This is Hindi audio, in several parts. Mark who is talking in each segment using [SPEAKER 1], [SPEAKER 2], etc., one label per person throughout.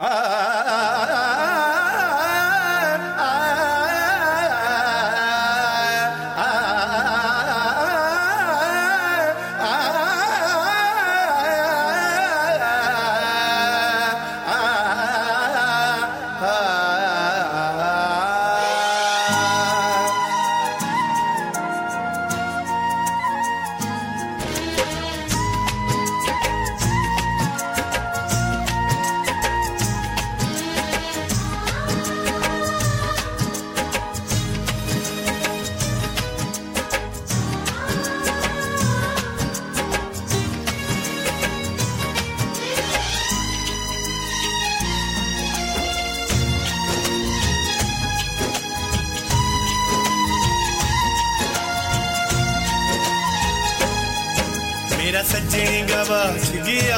[SPEAKER 1] मेरा सज्जनी गवाच गया,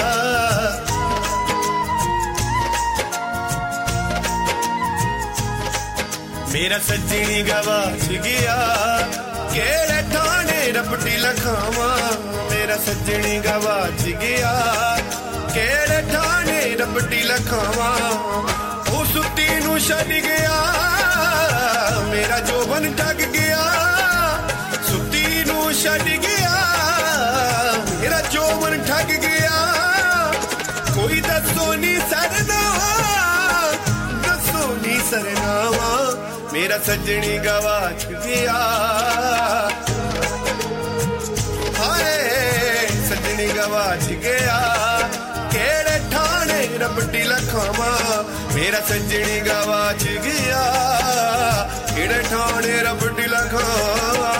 [SPEAKER 1] मेरा सज्जनी गवाच गया, केड़े ठाणे रपटी लखावा। मेरा सज्जनी गवाच गया, केड़े ठाणे रपटी लखावा। वो सुती नू छड़ गया, मेरा जोबन ठग गया। सुती नू छड़ गया, मेरा जोबन ठग गया। कोई दसो नी सरनावा, दसो नी सरनावा। मेरा सज्जनी गवाच गया, हाय सज्जनी गवाच गया, केड़े ठाणे रपटी लखावा। मेरा सज्जनी गवाच गया, केड़े ठाणे रपटी लखावा।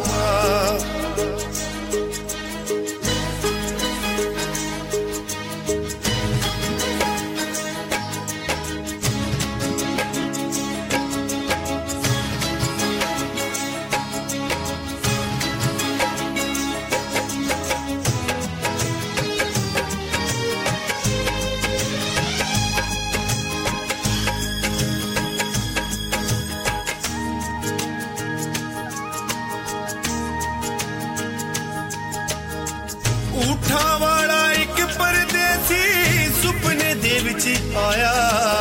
[SPEAKER 1] ऊठा वाला एक परदेसी सुपने दे विच आया।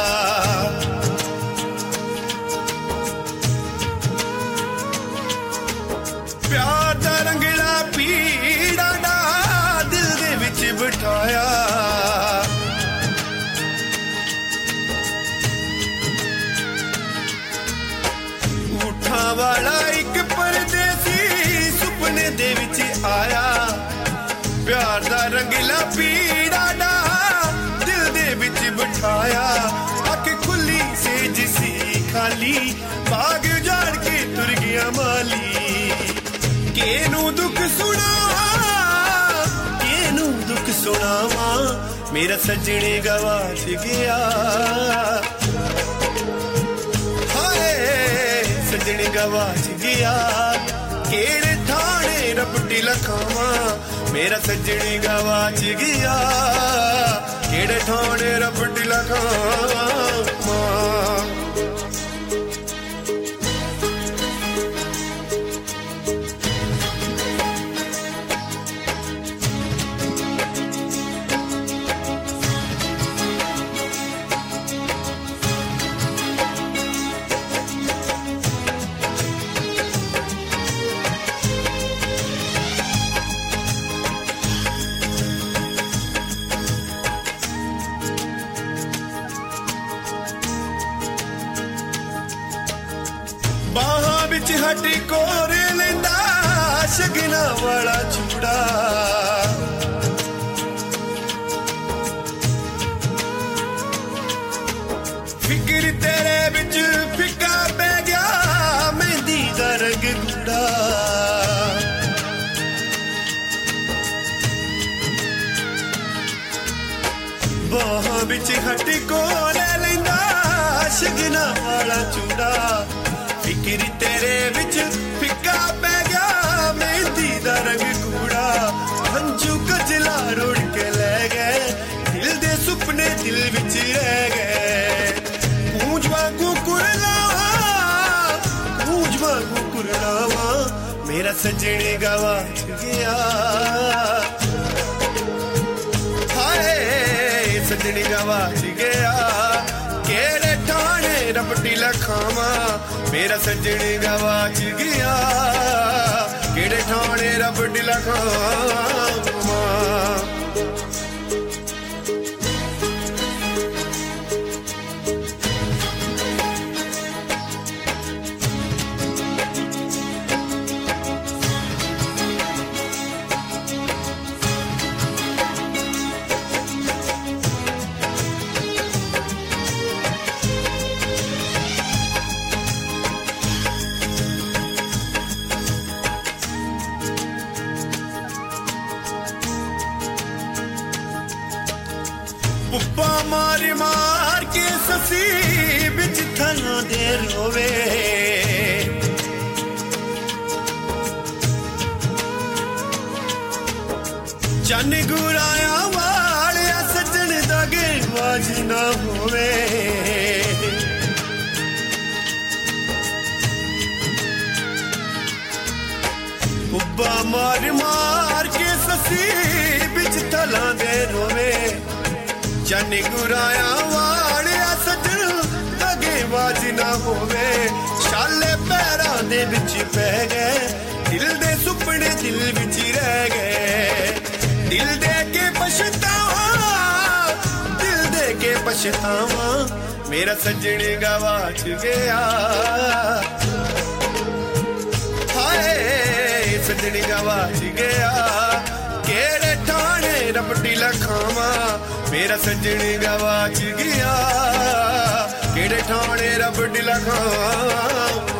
[SPEAKER 1] प्यार दा रंगला पीड़ा दा दिल दे विच बिठाया। ऊठा वाला एक परदेसी सुपने दे विच आया। प्यार दा रंगला पीड़ा दा दिल दे विच बिठाया। अख खुली सेज सी खाली, बाग उजाड़ के तुर गया माली। केनू दुख सुनावा, केनू दुख सुनावा। मेरा सज्जनी गवाच गया, हाय सज्जनी गवाच गया, केड़े ठाणे रपटी लखावा। मेरा सज्जनी गवाच गया, केड़े ठाणे रपटी लखावा। बाहां बिच हटी कोरे लेंदा शगना वाला चूड़ा। फिक्र तेरे बिच फिका पै गया, मेहंदी दा रंग गूड़ा। बाहां बिच हटी कोरे लेंदा शगना वाला चूड़ा। फिक्र तेरे विच फिका पै गया, मेहंदी दा रंग कूड़ा। हंझू कजला रुड़ के ले गए, दिल दे सुपने दिल विच रह गए। गूंज वांगू कुरलावा, गूंज वांगू कुरलावा। मेरा सज्जनी गवाच गया, हाय सजनी गवाच गया केड़े ठाणे रबड़ी लखावा मेरा सजनी गवाच गया केड़े ठाणे रबड़ी लखावा पुप्पा मारी मार के ससी बिच थना दे रोवे चन गुराया वाले सजन दागे बाज ना होवे पुप्पा मार मार के ससी बिच थना दे रोवे चन गुराया वाले सजन दगे बाज ना होवे शाले पैरां दे विच पै गए दिल दे सुपने दिल विच रह गए दिल दे के पछतावा मेरा सजन गवाच गया हाय सजन गवाच गया केड़े ठाणे रबड़ी लखावा मेरा सजन गवाच गया केड़े ठाणे रबड़ी लखावा